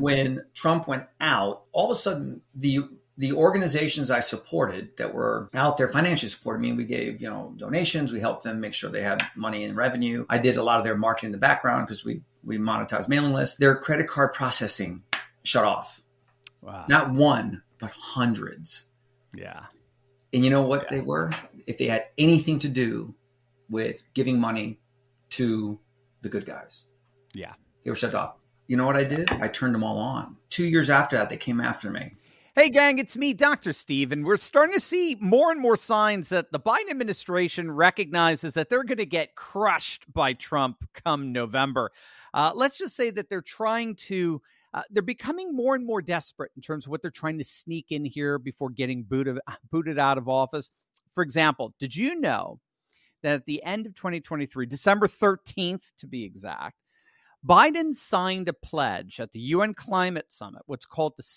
when Trump went out, all of a sudden the organizations I supported that were out there financially supported me. We gave, donations. We helped them make sure they had money and revenue. I did a lot of their marketing in the background because we monetized mailing lists. Their credit card processing shut off. Wow. Not one, but hundreds. Yeah. And you know what they were? If they had anything to do with giving money to the good guys. Yeah. They were shut off. You know what I did? I turned them all on. 2 years after that, they came after me. Hey, gang, it's me, Dr. Steve, and we're starting to see more and more signs that the Biden administration recognizes that they're going to get crushed by Trump come November. Let's just say that they're trying to, they're becoming more and more desperate in terms of what they're trying to sneak in here before getting booted out of office. For example, did you know that at the end of 2023, December 13th to be exact, Biden signed a pledge at the UN Climate Summit, what's called the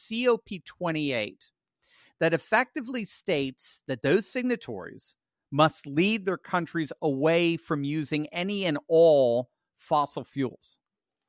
COP28, that effectively states that those signatories must lead their countries away from using any and all fossil fuels.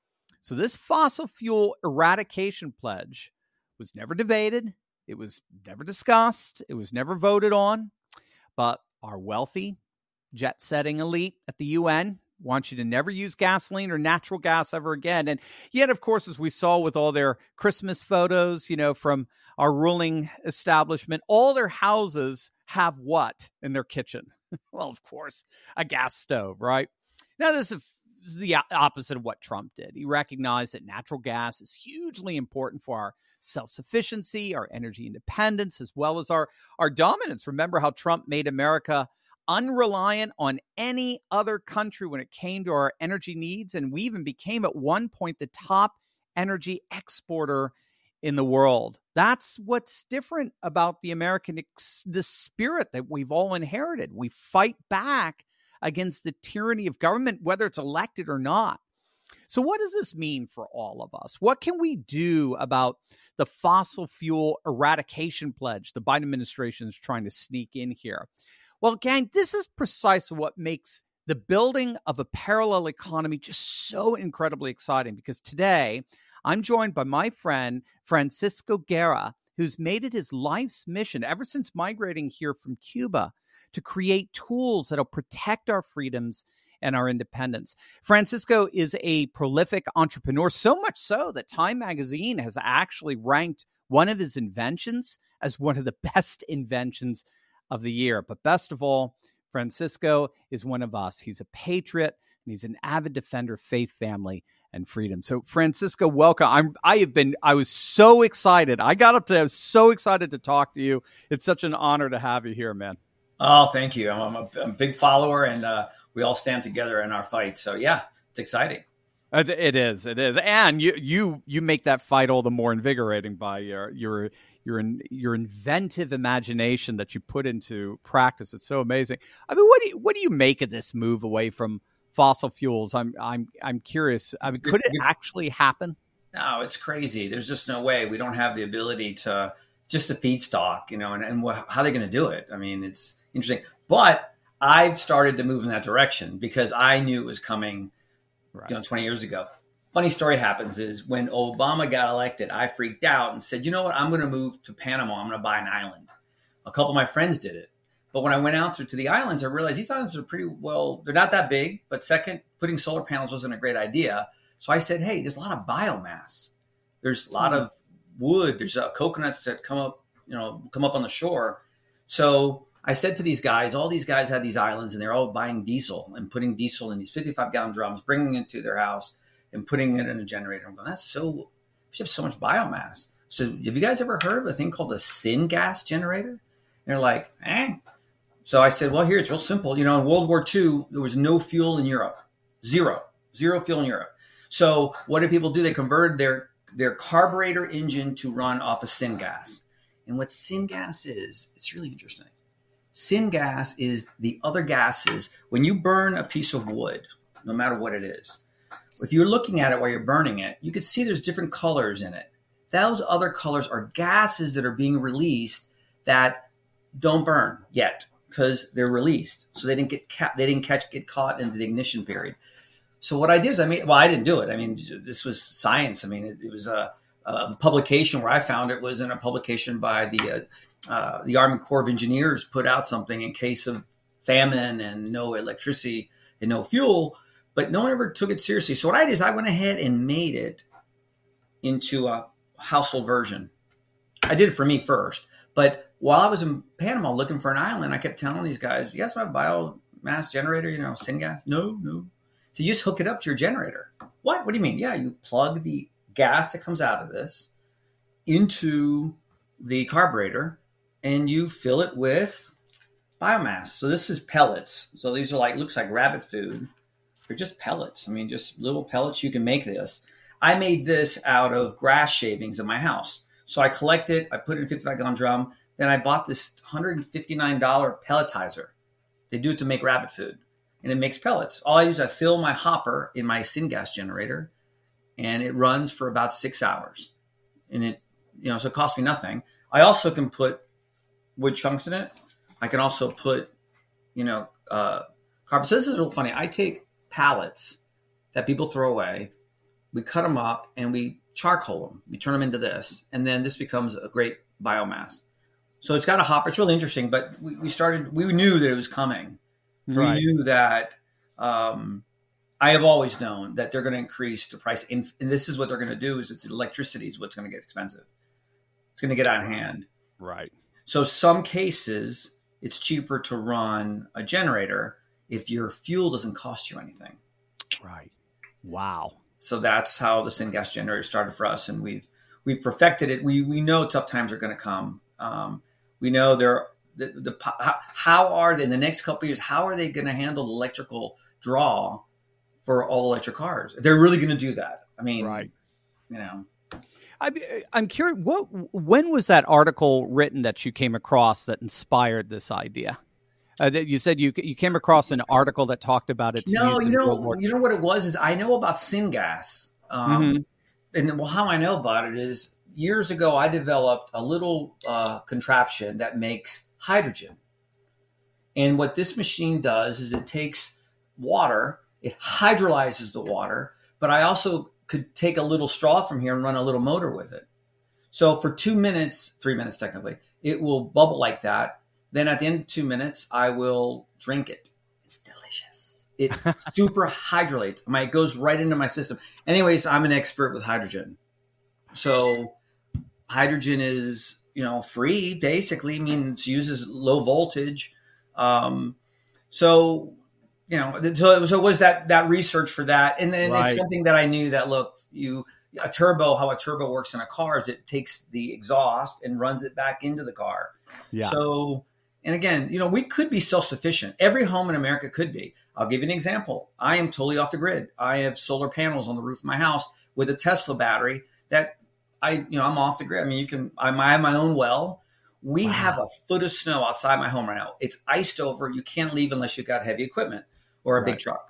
So this fossil fuel eradication pledge was never debated. It was never discussed. It was never voted on. But our wealthy, jet-setting elite at the UN want you to never use gasoline or natural gas ever again. And yet, of course, as we saw with all their Christmas photos, from our ruling establishment, all their houses have what in their kitchen? Well, of course, a gas stove, right? Now, this is the opposite of what Trump did. He recognized that natural gas is hugely important for our self-sufficiency, our energy independence, as well as our dominance. Remember how Trump made America unreliant on any other country when it came to our energy needs. And we even became at one point the top energy exporter in the world. That's what's different about the American, the spirit that we've all inherited. We fight back against the tyranny of government, whether it's elected or not. So what does this mean for all of us? What can we do about the fossil fuel eradication pledge the Biden administration is trying to sneak in here? Well, gang, this is precisely what makes the building of a parallel economy just so incredibly exciting, because today I'm joined by my friend, Francisco Guerra, who's made it his life's mission ever since migrating here from Cuba to create tools that'll protect our freedoms and our independence. Francisco is a prolific entrepreneur, so much so that Time Magazine has actually ranked one of his inventions as one of the best inventions of the year. But best of all, Francisco is one of us. He's a patriot, and he's an avid defender of faith, family, and freedom. So, Francisco, welcome. I was so excited. I got up today. I was so excited to talk to you. It's such an honor to have you here, man. Oh, thank you. I'm a big follower, and we all stand together in our fight. So, yeah, it's exciting. It is. And you make that fight all the more invigorating by your inventive imagination that you put into practice. It's so amazing. I mean, what do you make of this move away from fossil fuels? I'm curious. I mean, could it actually happen? No, it's crazy. There's just no way. We don't have the ability to just a feedstock, and how are they going to do it? I mean, it's interesting. But I've started to move in that direction because I knew it was coming, 20 years ago. Funny story happens is when Obama got elected, I freaked out and said, you know what? I'm going to move to Panama. I'm going to buy an island. A couple of my friends did it. But when I went out to the islands, I realized these islands are they're not that big. But second, putting solar panels wasn't a great idea. So I said, hey, there's a lot of biomass. There's a lot of wood. There's coconuts that come up on the shore. So I said to these guys, all these guys had these islands and they're all buying diesel and putting diesel in these 55-gallon drums, bringing it to their house and putting it in a generator. I'm going, you have so much biomass. So have you guys ever heard of a thing called a syngas generator? And they're like, So I said, well, here, it's real simple. In World War II, there was no fuel in Europe. Zero fuel in Europe. So what did people do? They converted their carburetor engine to run off of syngas. And what syngas is, it's really interesting. Syngas is the other gases. When you burn a piece of wood, no matter what it is, if you're looking at it while you're burning it, you can see there's different colors in it. Those other colors are gases that are being released that don't burn yet because they're released. So they didn't get caught into the ignition period. So what I did is I didn't do it. I mean, this was science. I mean, it was publication where I found it was in a publication by the Army Corps of Engineers put out something in case of famine and no electricity and no fuel, but no one ever took it seriously. So what I did is I went ahead and made it into a household version. I did it for me first, but while I was in Panama looking for an island, I kept telling these guys, "You guys have a biomass generator, syngas?" No. So you just hook it up to your generator. What? What do you mean? Yeah, you plug the gas that comes out of this into the carburetor and you fill it with biomass. So this is pellets. So these are looks like rabbit food. They're just pellets. I mean, just little pellets. You can make this. I made this out of grass shavings in my house. So I collect it. I put it in a 55-gallon drum. Then I bought this $159 pelletizer. They do it to make rabbit food. And it makes pellets. All I do is I fill my hopper in my syngas generator, and it runs for about 6 hours. And it, so it costs me nothing. I also can put wood chunks in it. I can also put, carbon. So this is real funny. I take pallets that people throw away. We cut them up and we charcoal them. We turn them into this. And then this becomes a great biomass. So it's got a hopper. It's really interesting. But we knew that it was coming. Right. We knew that I have always known that they're going to increase the price. And this is what they're going to do is electricity is what's going to get expensive. It's going to get out of hand. Right. So some cases, it's cheaper to run a generator if your fuel doesn't cost you anything. Right. Wow. So that's how the syngas generator started for us. And we've perfected it. We know tough times are going to come. We know how are they in the next couple of years? How are they going to handle the electrical draw for all electric cars? If they're really going to do that. I mean, right. I'm curious, when was that article written that you came across that inspired this idea? That you said you came across an article that talked about it. No, you know what it was is I know about syngas. And how I know about it is years ago I developed a little contraption that makes hydrogen. And what this machine does is it takes water, it hydrolyzes the water, but I also could take a little straw from here and run a little motor with it. So for 2 minutes, 3 minutes technically, it will bubble like that. Then at the end of 2 minutes, I will drink it. It's delicious. It super hydrolytes. It goes right into my system. Anyways, I'm an expert with hydrogen. So hydrogen is, free basically. I mean, it uses low voltage. So it was that research for that. And then It's something that I knew that, look, how a turbo works in a car is it takes the exhaust and runs it back into the car. Yeah. So, and again, we could be self-sufficient. Every home in America could be. I'll give you an example. I am totally off the grid. I have solar panels on the roof of my house with a Tesla battery that I'm off the grid. I mean, I have my own well. We have a foot of snow outside my home right now. It's iced over. You can't leave unless you've got heavy equipment or a big truck.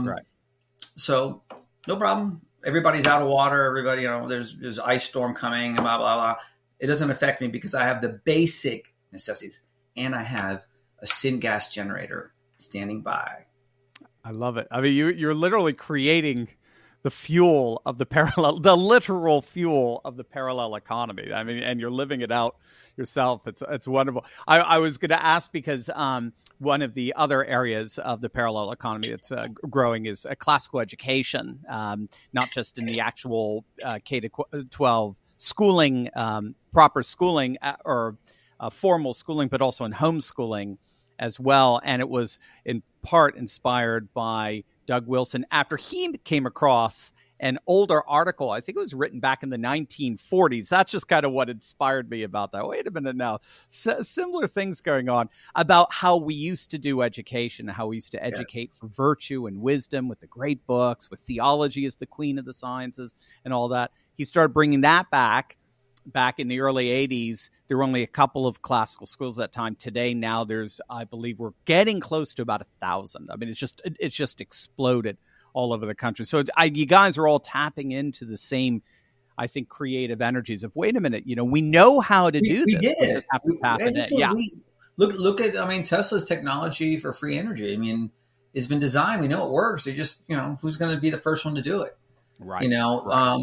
So no problem. Everybody's out of water. Everybody, there's ice storm coming, blah, blah, blah. It doesn't affect me because I have the basic necessities and I have a syngas generator standing by. I love it. I mean, you're literally creating the fuel of the literal fuel of the parallel economy. I mean, and you're living it out yourself. It's wonderful. I was going to ask because one of the other areas of the parallel economy that's growing is classical education, not just in the actual K-12 schooling, proper schooling or formal schooling, but also in homeschooling as well. And it was in part inspired by Doug Wilson after he came across an older article. I think it was written back in the 1940s. That's just kind of what inspired me about that. Wait a minute now. Similar things going on about how we used to do education, how we used to educate for virtue and wisdom with the great books, with theology as the queen of the sciences and all that. He started bringing that back in the early 80s. There were only a couple of classical schools at that time. Today, now I believe we're getting close to about 1,000. I mean, it's just exploded all over the country. So you guys are all tapping into the same, I think, creative energies of, wait a minute, we know how to do this. We just have to tap in it. Yeah. Look at, Tesla's technology for free energy. I mean, it's been designed. We know it works. They just, who's going to be the first one to do it? Right.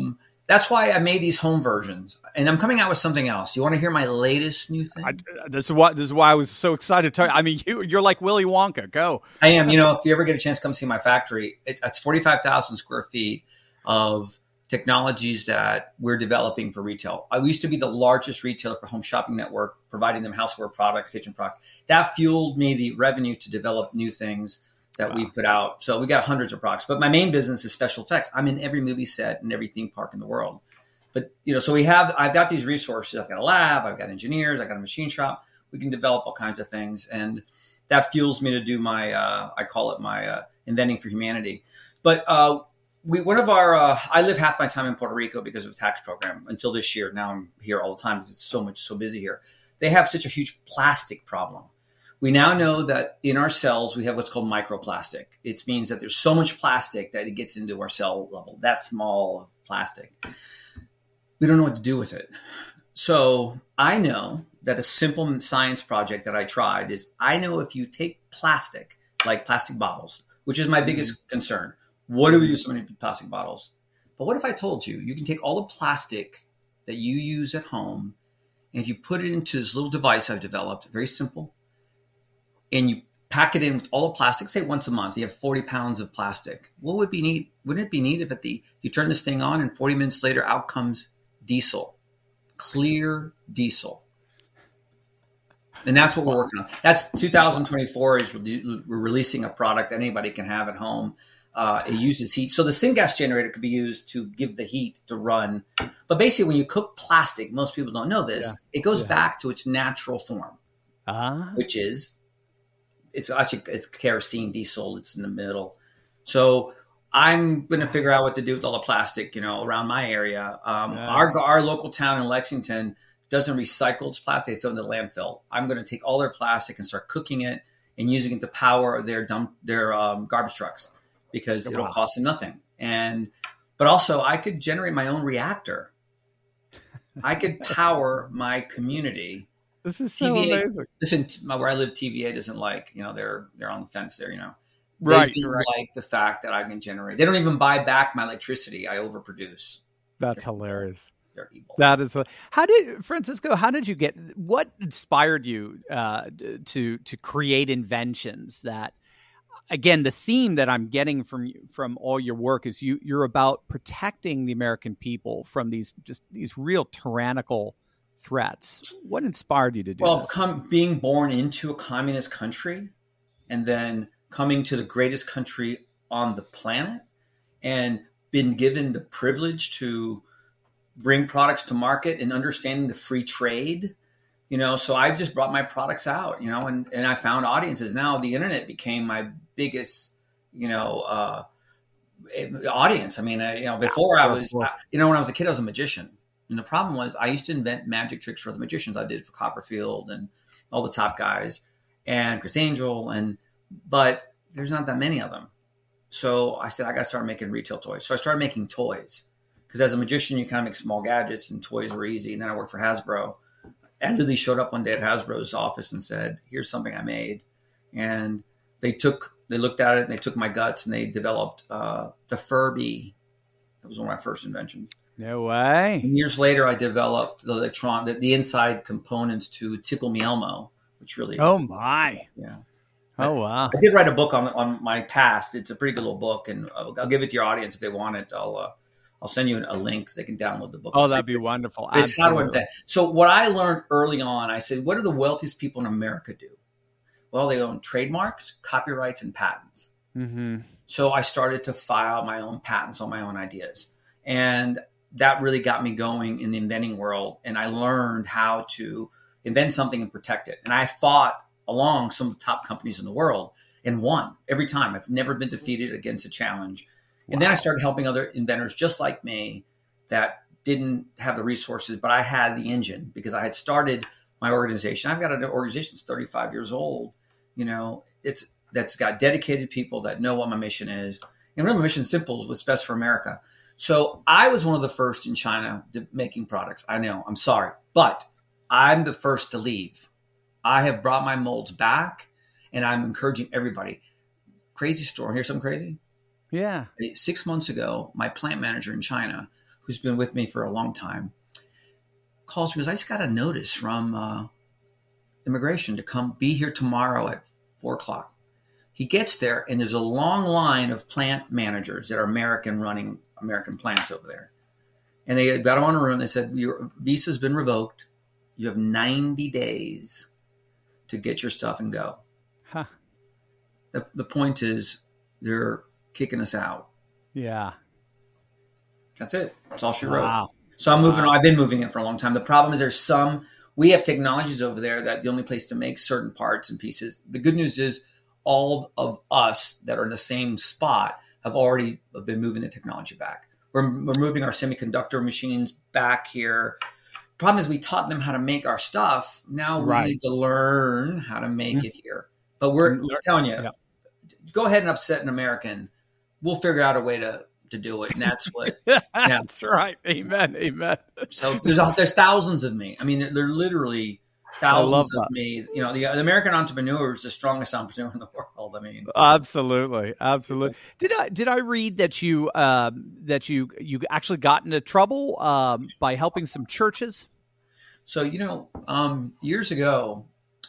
that's why I made these home versions, and I'm coming out with something else. You want to hear my latest new thing? This is why I was so excited to talk. I mean, you're like Willy Wonka. Go. I am. If you ever get a chance to come see my factory, it's 45,000 square feet of technologies that we're developing for retail. I used to be the largest retailer for Home Shopping Network, providing them houseware products, kitchen products. That fueled me the revenue to develop new things that we put out. So we got hundreds of products, but my main business is special effects. I'm in every movie set and every theme park in the world. But, so I've got these resources. I've got a lab, I've got engineers, I've got a machine shop. We can develop all kinds of things. And that fuels me to do my, I call it my inventing for humanity. But I live half my time in Puerto Rico because of a tax program until this year. Now I'm here all the time because it's so busy here. They have such a huge plastic problem. We now know that in our cells, we have what's called microplastic. It means that there's so much plastic that it gets into our cell level, that small plastic. We don't know what to do with it. So I know that a simple science project that I tried is, I know if you take plastic, like plastic bottles, which is my biggest concern. What do we do with so many plastic bottles? But what if I told you can take all the plastic that you use at home, and if you put it into this little device I've developed, very simple, and you pack it in with all the plastic, say once a month, you have 40 pounds of plastic. What would be neat? Wouldn't it be neat if you turn this thing on and 40 minutes later out comes diesel, clear diesel? And that's what we're working on. That's 2024 is we're releasing a product that anybody can have at home. It uses heat. So the syngas generator could be used to give the heat to run. But basically when you cook plastic, most people don't know this, it goes back to its natural form, which is, it's kerosene diesel. It's in the middle. So I'm going to figure out what to do with all the plastic, around my area. Our local town in Lexington doesn't recycle its plastic. They throw it in the landfill. I'm going to take all their plastic and start cooking it and using it to power their garbage trucks, because it'll cost them nothing. But also I could generate my own reactor. I could power my community. This is so TVA, amazing. Listen, where I live, TVA doesn't like, they're on the fence there, Right. They don't like the fact that I can generate. They don't even buy back my electricity. I overproduce. That's hilarious. They're evil. That is. Francisco, what inspired you to create inventions that, again, the theme that I'm getting from all your work is you're about protecting the American people from these real tyrannical threats. What inspired you to do this? Being born into a communist country and then coming to the greatest country on the planet and been given the privilege to bring products to market and understanding the free trade, so I just brought my products out, and I found audiences. Now the internet became my biggest, audience. I mean, before I was, when I was a kid, I was a magician. And the problem was I used to invent magic tricks for the magicians. I did it for Copperfield and all the top guys and Chris Angel. But there's not that many of them. So I said, I got to start making retail toys. So I started making toys because as a magician, you kind of make small gadgets and toys were easy. And then I worked for Hasbro. I literally showed up one day at Hasbro's office and said, here's something I made. And they looked at it and they took my guts and they developed the Furby. That was one of my first inventions. No way. And years later, I developed the inside components to Tickle Me Elmo, which really. Oh my! Yeah. Oh wow! I did write a book on my past. It's a pretty good little book, and I'll give it to your audience if they want it. I'll send you a link so they can download the book. Oh, that'd be wonderful. It's how to invent. So what I learned early on, I said, what do the wealthiest people in America do? Well, they own trademarks, copyrights, and patents. Mm-hmm. So I started to file my own patents on my own ideas, and that really got me going in the inventing world. And I learned how to invent something and protect it. And I fought along some of the top companies in the world and won every time. I've never been defeated against a challenge. Wow. And then I started helping other inventors just like me that didn't have the resources, but I had the engine because I had started my organization. I've got an organization that's 35 years old. That's got dedicated people that know what my mission is. And really, my mission is simple: what's best for America. So I was one of the first in China making products. I know, I'm sorry, but I'm the first to leave. I have brought my molds back, and I'm encouraging everybody. Crazy story. Here's something crazy. Yeah. 6 months ago, my plant manager in China, who's been with me for a long time, calls me because I just got a notice from immigration to come be here tomorrow at 4:00. He gets there and there's a long line of plant managers that are American running American plants over there. And they got him on a room. They said, your visa's been revoked. You have 90 days to get your stuff and go. Huh. The point is they're kicking us out. Yeah. That's it. That's all she wrote. Wow. So I'm moving on. I've been moving it for a long time. The problem is we have technologies over there that the only place to make certain parts and pieces. The good news is all of us that are in the same spot have already been moving the technology back. We're moving our semiconductor machines back here. The problem is we taught them how to make our stuff. Now we need to learn how to make it here. But we're telling you, go ahead and upset an American. We'll figure out a way to do it. And that's what. That's right. Amen. Amen. So there's thousands of me. I mean, they're literally thousands of me. You know, the American entrepreneur is the strongest entrepreneur in the world. I mean, absolutely. Did I read that you actually got into trouble by helping some churches? So years ago,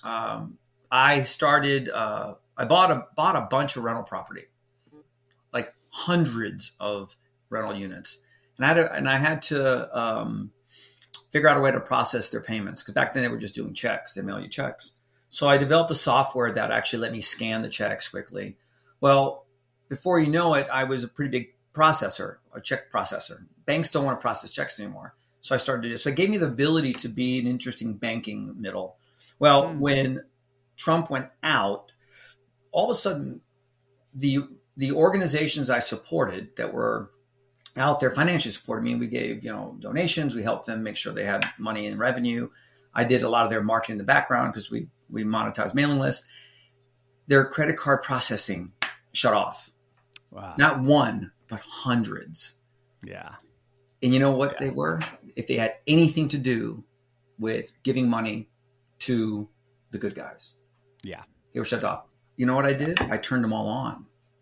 I started. I bought a bunch of rental property, like hundreds of rental units, and I had to figure out a way to process their payments, because back then they were just doing checks. They mail you checks. So I developed a software that actually let me scan the checks quickly. Well, before you know it, I was a pretty big processor, a check processor. Banks don't want to process checks anymore. So I started to do this. So it gave me the ability to be an interesting banking middle. Well, when Trump went out, all of a sudden the organizations I supported that were out there financially supported me, and we gave donations. We helped them make sure they had money and revenue. I did a lot of their marketing in the background because we monetized mailing lists. Their credit card processing shut off. Wow. Not one, but hundreds. Yeah. And you know what they were? If they had anything to do with giving money to the good guys, they were shut off. You know what I did? I turned them all on.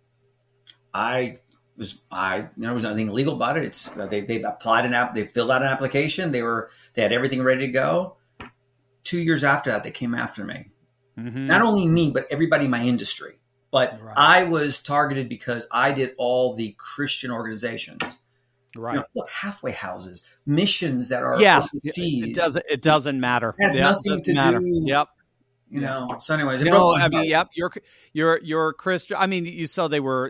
There was nothing illegal about it. They applied they filled out an application. They had everything ready to go. 2 years after that, they came after me. Mm-hmm. Not only me, but everybody in my industry. But I was targeted because I did all the Christian organizations. Right. Look, halfway houses, missions that are overseas. It doesn't matter. It has nothing to do. Yep. So anyways, you're Christian. I mean, you saw they were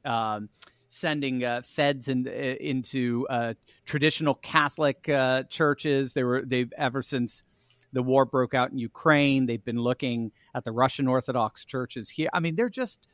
sending feds into traditional Catholic churches. They've ever since the war broke out in Ukraine, they've been looking at the Russian Orthodox churches here. I mean, they're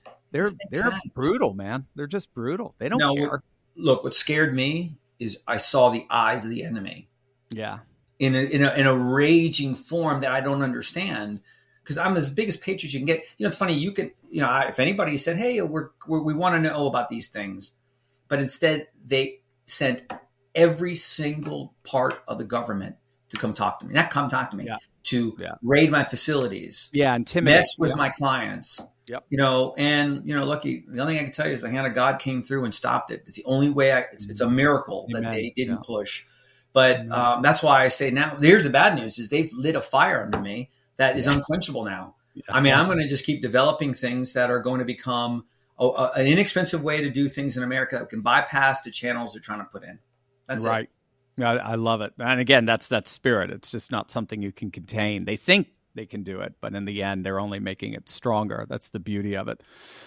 brutal, man. They're just brutal. They don't care. Look, what scared me is I saw the eyes of the enemy. Yeah. In a raging form that I don't understand, because I'm as big as patriot you can get. It's funny. You can, if anybody said, "Hey, we want to know about these things," but instead they sent every single part of the government to come talk to me. Not come talk to me, to raid my facilities. Yeah, intimidate. Mess with my clients. Yep. Lucky. The only thing I can tell you is the hand of God came through and stopped it. It's the only way. It's a miracle that they didn't push. But that's why I say now, here's the bad news, is they've lit a fire under me that is unquenchable now. Yeah. I mean, I'm going to just keep developing things that are going to become an inexpensive way to do things in America that can bypass the channels they're trying to put in. That's right. Yeah, I love it. And again, that's that spirit. It's just not something you can contain. They think they can do it, but in the end, they're only making it stronger. That's the beauty of it.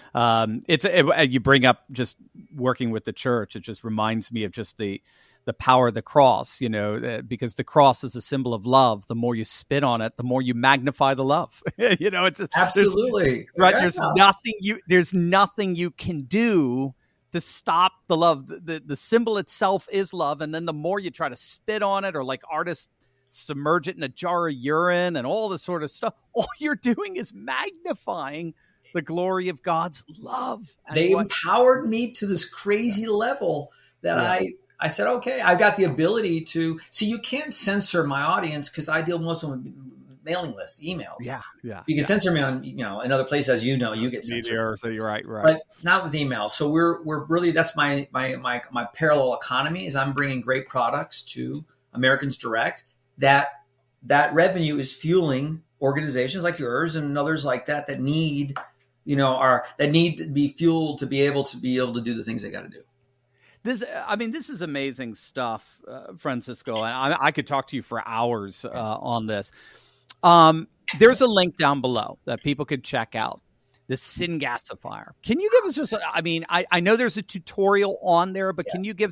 You bring up just working with the church. It just reminds me of just the power of the cross, because the cross is a symbol of love. The more you spit on it, the more you magnify the love. It's absolutely right. There's nothing you can do to stop the love. The symbol itself is love. And then the more you try to spit on it, or like artists submerge it in a jar of urine and all this sort of stuff, all you're doing is magnifying the glory of God's love. They empowered me to this crazy level that I said, okay, I've got the ability to see. You can't censor my audience because I deal mostly with mailing list, emails. Yeah, yeah. You can censor me on, in other places, as you know, you get censored. So you're right. But not with email. So we're really, that's my parallel economy, is I'm bringing great products to Americans Direct. That revenue is fueling organizations like yours and others like that need, that need to be fueled to be able to do the things they got to do. This is amazing stuff, Francisco. And I could talk to you for hours on this. There's a link down below that people could check out. The Syngasifier. Can you give us just? I know there's a tutorial on there, but can you give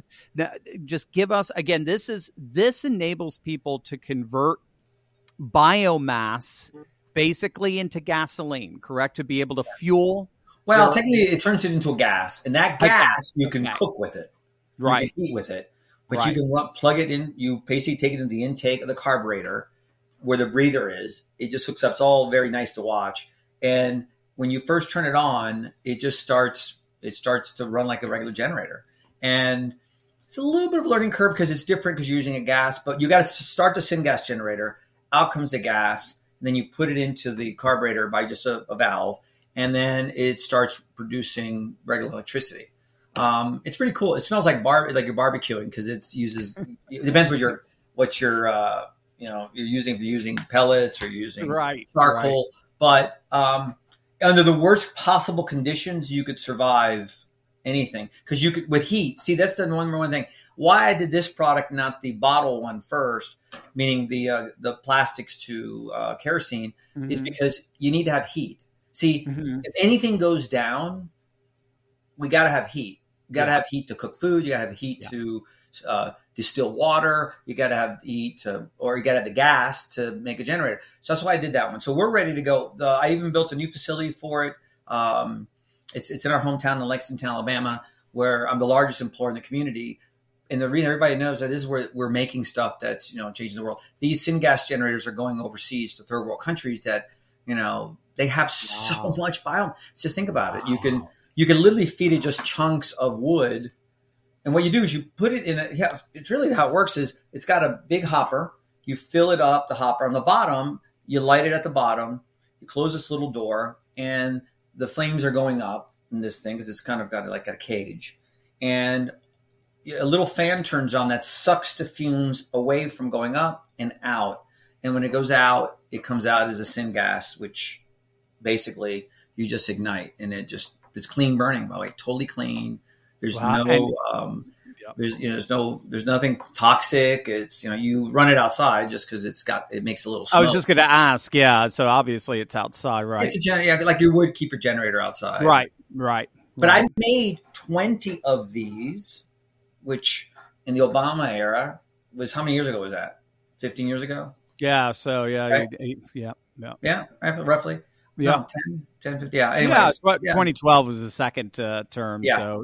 us again? This enables people to convert biomass basically into gasoline, correct? To be able to fuel. Well, technically, it turns it into a gas, and that gas you can cook with it, right? You can heat with it, but you can plug it in. You basically take it into the intake of the carburetor, where the breather is. It just hooks up. It's all very nice to watch, and when you first turn it on, it just starts to run like a regular generator. And it's a little bit of a learning curve because it's different because you're using a gas, but you got to start the syngas generator. Out comes the gas. And then you put it into the carburetor by just a valve. And then it starts producing regular electricity. It's pretty cool. It smells like you're barbecuing because it depends what you're using. If you're using pellets or using charcoal. Right. But, under the worst possible conditions, you could survive anything because you could with heat. See, that's the one thing. Why I did this product, not the bottle one first, meaning the plastics to kerosene, is because you need to have heat. See, if anything goes down, we got to have heat. You got to have heat to cook food. You got to have heat to distill water. You got to have heat or you got to have the gas to make a generator. So that's why I did that one. So we're ready to go. I even built a new facility for it. It's in our hometown in Lexington, Alabama, where I'm the largest employer in the community. And the reason everybody knows that is where we're making stuff that's, changing the world. These syngas generators are going overseas to third world countries that, they have so much biome. Just think about it. You can literally feed it just chunks of wood. And what you do is you put it in it's really how it works is it's got a big hopper. You fill it up, the hopper on the bottom, you light it at the bottom, you close this little door, and the flames are going up in this thing because it's kind of got like a cage. And a little fan turns on that sucks the fumes away from going up and out. And when it goes out, it comes out as a syngas, which basically you just ignite. And it's clean burning, by the way, totally clean. There's there's nothing toxic. It's, you run it outside just because it makes a little smoke. I was just going to ask. Yeah. So obviously it's outside, right? It's like you would keep your generator outside. Right. But I made 20 of these, which in the Obama era was, how many years ago was that? 15 years ago? Yeah. So right? Roughly. Yeah. No, 10, 15. Yeah. Anyways, 2012 was the second term. Yeah. So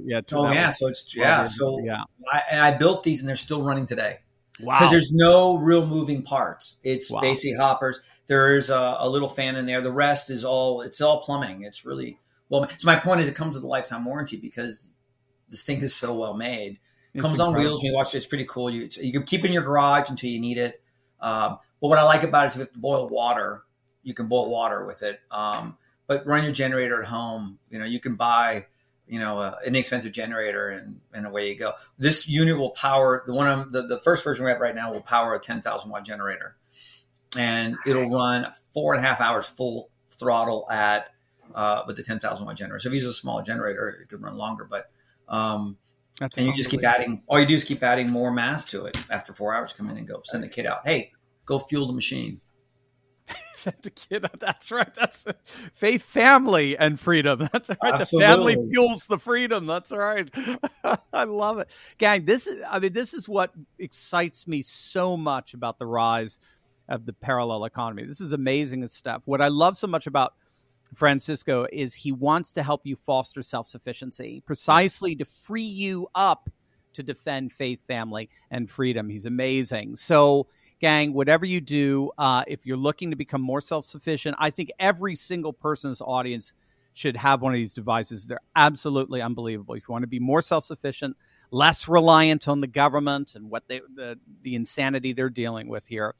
I built these and they're still running today. Wow. Because there's no real moving parts. It's basically hoppers. There's a little fan in there. The rest is all plumbing. It's really well. So my point is it comes with a lifetime warranty because this thing is so well made. It comes on wheels. When you watch it, it's pretty cool. You can keep it in your garage until you need it. But what I like about it is if you have to boil water, you can boil water with it. But run your generator at home. You can buy, an inexpensive generator and away you go. This unit will power the first version we have right now will power a 10,000 watt generator, and it'll run 4.5 hours full throttle with the 10,000 watt generator. So if you use a small generator, it could run longer. But you just keep adding. All you do is keep adding more mass to it. After 4 hours, come in and go send the kid out. Hey, go fuel the machine. Send the kid out. That's right. That's faith, family, and freedom. That's right. Absolutely. The family fuels the freedom. That's right. I love it, gang. This is what excites me so much about the rise of the parallel economy. This is amazing stuff. What I love so much about Francisco is he wants to help you foster self-sufficiency, precisely to free you up to defend faith, family, and freedom. He's amazing. So, gang, whatever you do, if you're looking to become more self-sufficient, I think every single person's audience should have one of these devices. They're absolutely unbelievable. If you want to be more self-sufficient, less reliant on the government and what the insanity they're dealing with here.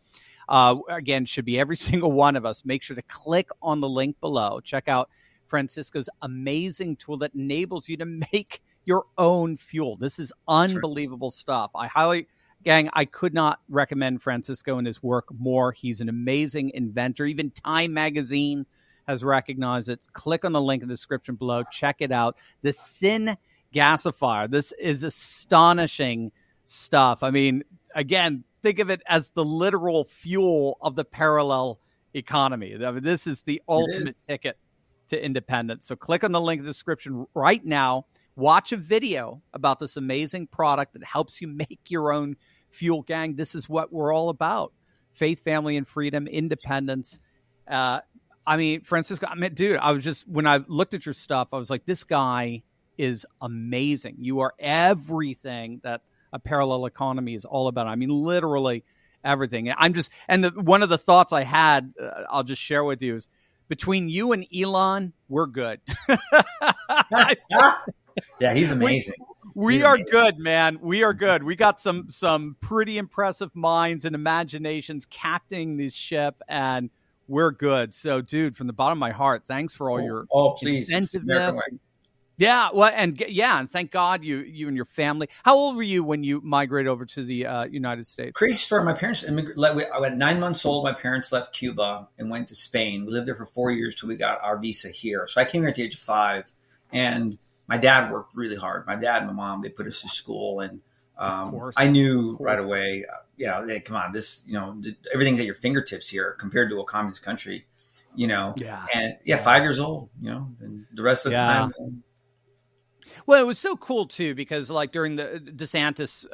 Again, should be every single one of us. Make sure to click on the link below. Check out Francisco's amazing tool that enables you to make your own fuel. This is unbelievable stuff. Gang, I could not recommend Francisco and his work more. He's an amazing inventor. Even Time Magazine has recognized it. Click on the link in the description below. Check it out. The Syn Gasifier. This is astonishing stuff. I mean, again, think of it as the literal fuel of the parallel economy. I mean, this is the ultimate ticket to independence. So click on the link in the description right now. Watch a video about this amazing product that helps you make your own fuel, gang. This is what we're all about. Faith, family, and freedom, independence. I mean, Francisco, dude, when I looked at your stuff, I was like, this guy is amazing. You are everything that a parallel economy is all about. I mean, literally everything. One of the thoughts I had, I'll just share with you is, between you and Elon, we're good. Yeah, he's amazing. We are good, man. We are good. We got some pretty impressive minds and imaginations captaining this ship, and we're good. So, dude, from the bottom of my heart, thanks for all your inventiveness. Yeah, well, and thank God you and your family. How old were you when you migrated over to the United States? Crazy story. My parents immigrated. I was 9 months old. My parents left Cuba and went to Spain. We lived there for 4 years till we got our visa here. So I came here at the age of 5, and my dad worked really hard. My dad and my mom, they put us through school, and I knew right away. Come on, this, everything's at your fingertips here compared to a communist country, And 5 years old, and the rest of the time. Well, it was so cool, too, because like during the DeSantis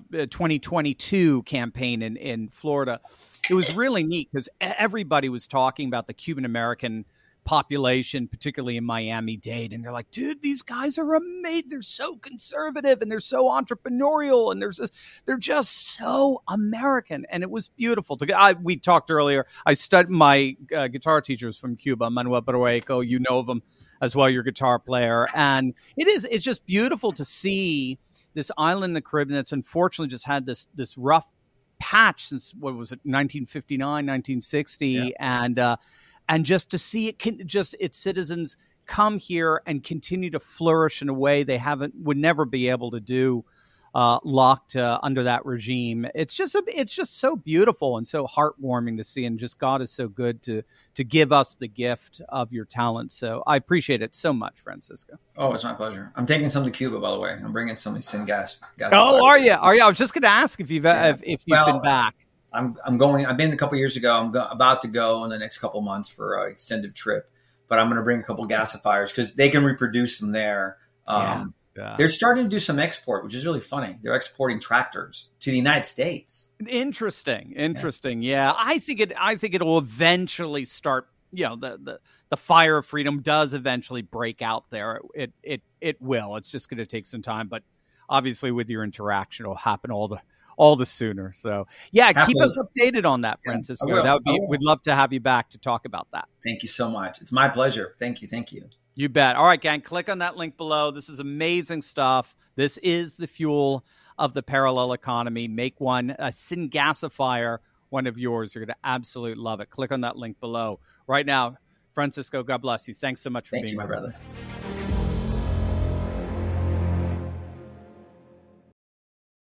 2022 campaign in Florida, it was really neat because everybody was talking about the Cuban-American population, particularly in Miami-Dade. And they're like, dude, these guys are amazing. They're so conservative and they're so entrepreneurial and they're just so American. And it was beautiful. We talked earlier. I studied, my guitar teacher was from Cuba, Manuel Barroeco. You know of him as well, your guitar player. And it's just beautiful to see this island in the Caribbean that's unfortunately just had this rough patch since, 1959, 1960. Yeah. And just to see its citizens come here and continue to flourish in a way they would never be able to do locked under that regime. It's just so beautiful and so heartwarming to see, and just God is so good to give us the gift of your talent. So I appreciate it so much, Francisco. Oh, it's my pleasure. I'm taking some to Cuba, by the way. I'm bringing some Syn gas. Oh, are you? I was just going to ask if you've been back. I'm going. I've been a couple years ago. I'm about to go in the next couple months for an extended trip, but I'm going to bring a couple gasifiers because they can reproduce them there. They're starting to do some export, which is really funny. They're exporting tractors to the United States. Interesting. Yeah, I think it will eventually start. The fire of freedom does eventually break out there. It will. It's just going to take some time, but obviously with your interaction, it'll happen all the sooner. So keep us updated on that, Francisco. We'd love to have you back to talk about that. Thank you so much. It's my pleasure. Thank you. You bet. All right, gang, click on that link below. This is amazing stuff. This is the fuel of the parallel economy. Make one, a Syn Gasifier, one of yours. You're going to absolutely love it. Click on that link below right now. Francisco, God bless you. Thanks so much for being my with us. brother.